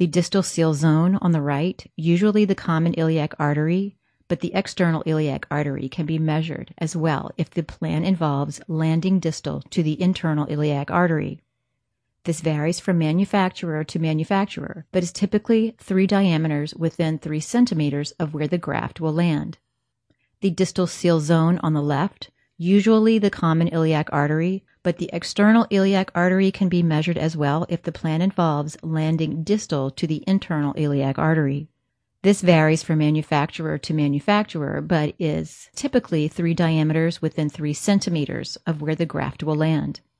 The distal seal zone on the right, usually the common iliac artery, but the external iliac artery can be measured as well if the plan involves landing distal to the internal iliac artery. This varies from manufacturer to manufacturer, but is typically 3 diameters within 3 centimeters of where the graft will land. The distal seal zone on the left, usually the common iliac artery, but the external iliac artery can be measured as well if the plan involves landing distal to the internal iliac artery. This varies from manufacturer to manufacturer, but is typically 3 diameters within 3 centimeters of where the graft will land.